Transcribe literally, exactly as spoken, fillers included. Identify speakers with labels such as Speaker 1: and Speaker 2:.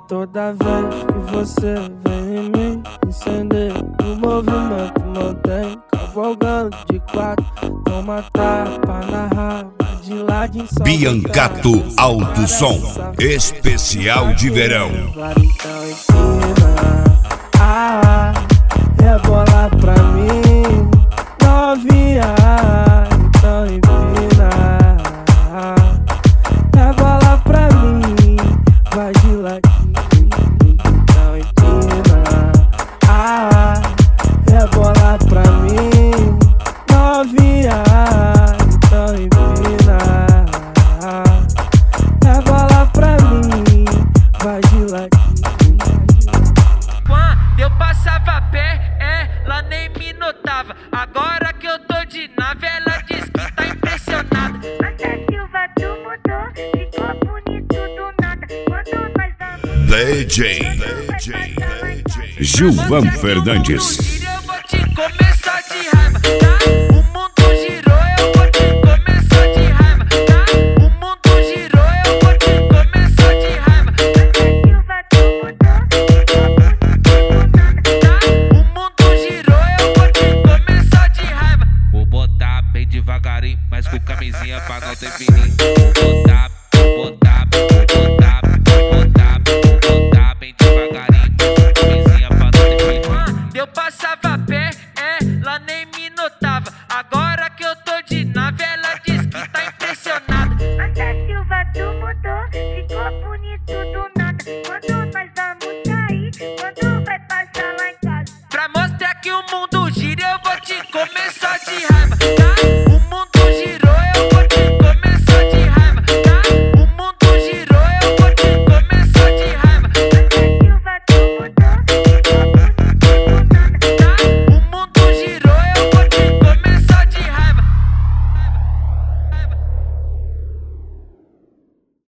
Speaker 1: Toda vez que você vem em mim, incender o movimento mantém. Cavalgando de quatro, toma tapa na raba, de ladinho só.
Speaker 2: Biancato Alto Som, especial de verão.
Speaker 1: Então empina, ah, rebola pra mim, novinha. Então empina, ah, rebola pra mim, vai de ladinho. Então empina, ah, rebola pra mim, novinha. Então empina, ah, rebola pra mim, vai de ladinho.
Speaker 3: Quando eu passava a pé, ela nem me notava. Agora que eu tô de nave, ela diz que tá impressionada.
Speaker 4: Anda Silva, tu mudou, ficou bonito do nada. Quando nós vamos
Speaker 2: D J, D J, D J Gilvan Fernandes.